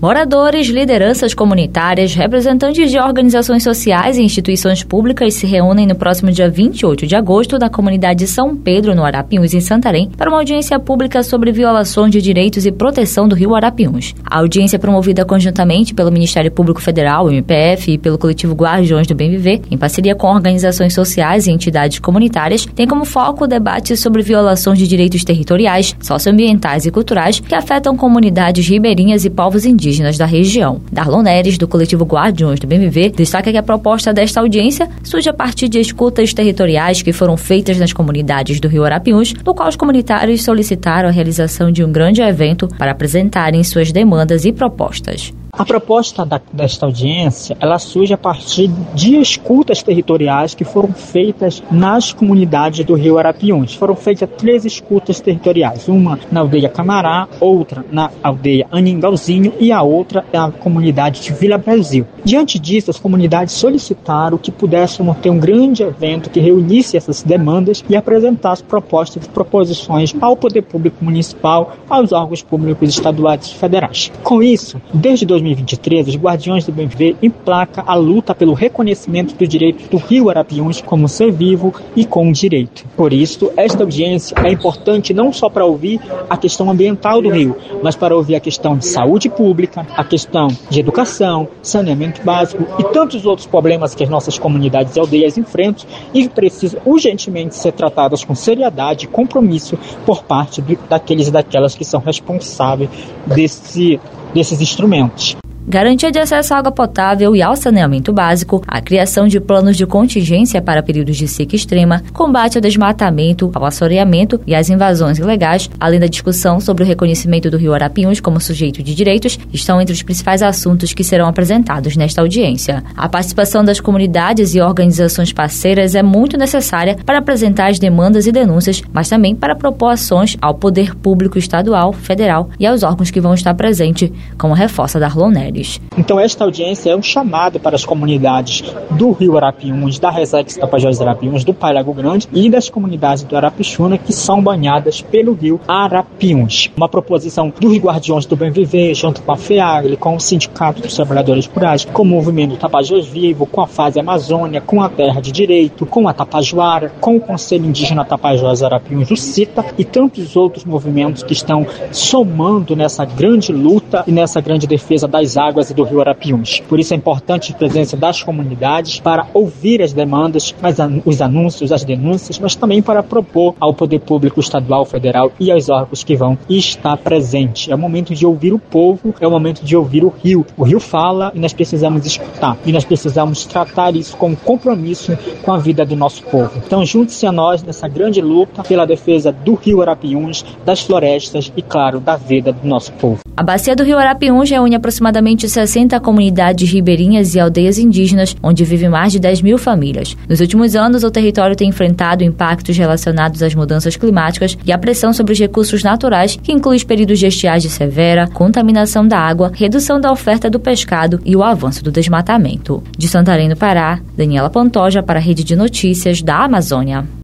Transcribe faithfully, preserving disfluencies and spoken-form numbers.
Moradores, lideranças comunitárias, representantes de organizações sociais e instituições públicas se reúnem no próximo dia vinte e oito de agosto na comunidade São Pedro, no Arapiuns, em Santarém, para uma audiência pública sobre violações de direitos e proteção do rio Arapiuns. A audiência é promovida conjuntamente pelo Ministério Público Federal, o M P F, e pelo coletivo Guardiões do Bem Viver, em parceria com organizações sociais e entidades comunitárias, tem como foco o debate sobre violações de direitos territoriais, socioambientais e culturais que afetam comunidades ribeirinhas e povos indígenas da região. Darlon Neres, do coletivo Guardiões do Bem Viver, destaca que a proposta desta audiência surge a partir de escutas territoriais que foram feitas nas comunidades do Rio Arapiuns, no qual os comunitários solicitaram a realização de um grande evento para apresentarem suas demandas e propostas. A proposta da, desta audiência, ela surge a partir de escutas territoriais que foram feitas nas comunidades do Rio Arapiuns. Foram feitas três escutas territoriais, uma na aldeia Camará, outra na aldeia Aningauzinho e a outra na comunidade de Vila Brasil. Diante disso, as comunidades solicitaram que pudéssemos ter um grande evento que reunisse essas demandas e apresentasse propostas e proposições ao poder público municipal, aos órgãos públicos estaduais e federais. Com isso, desde dois mil e vinte e três, os Guardiões do Bem Viver emplaca a luta pelo reconhecimento dos direitos do Rio Arapiuns como ser vivo e com direito. Por isso, esta audiência é importante não só para ouvir a questão ambiental do rio, mas para ouvir a questão de saúde pública, a questão de educação, saneamento básico e tantos outros problemas que as nossas comunidades e aldeias enfrentam e precisam urgentemente ser tratadas com seriedade e compromisso por parte do, daqueles e daquelas que são responsáveis desse, desses instrumentos. Garantia de acesso à água potável e ao saneamento básico, a criação de planos de contingência para períodos de seca extrema, combate ao desmatamento, ao assoreamento e às invasões ilegais, além da discussão sobre o reconhecimento do Rio Arapiuns como sujeito de direitos, estão entre os principais assuntos que serão apresentados nesta audiência. A participação das comunidades e organizações parceiras é muito necessária para apresentar as demandas e denúncias, mas também para propor ações ao poder público estadual, federal e aos órgãos que vão estar presentes, como reforça Darlon Neres. Então esta audiência é um chamado para as comunidades do Rio Arapiuns, da Resex Tapajós Arapiuns, do Pai Lago Grande e das comunidades do Arapixuna que são banhadas pelo Rio Arapiuns. Uma proposição dos Guardiões do Bem Viver, junto com a FEAGRE, com o Sindicato dos Trabalhadores Rurais, com o Movimento Tapajós Vivo, com a Fase Amazônia, com a Terra de Direito, com a Tapajoara, com o Conselho Indígena Tapajós Arapiuns, o CITA, e tantos outros movimentos que estão somando nessa grande luta e nessa grande defesa das águas águas e do Rio Arapiuns. Por isso é importante a presença das comunidades para ouvir as demandas, os anúncios, as denúncias, mas também para propor ao poder público estadual, federal e aos órgãos que vão estar presentes. É o momento de ouvir o povo, é o momento de ouvir o rio. O rio fala e nós precisamos escutar. E nós precisamos tratar isso com compromisso com a vida do nosso povo. Então junte-se a nós nessa grande luta pela defesa do Rio Arapiuns, das florestas e, claro, da vida do nosso povo. A bacia do Rio Arapiuns reúne aproximadamente sessenta comunidades ribeirinhas e aldeias indígenas, onde vivem mais de dez mil famílias. Nos últimos anos, o território tem enfrentado impactos relacionados às mudanças climáticas e à pressão sobre os recursos naturais, que inclui os períodos de estiagem severa, contaminação da água, redução da oferta do pescado e o avanço do desmatamento. De Santarém, no Pará, Daniela Pantoja para a Rede de Notícias da Amazônia.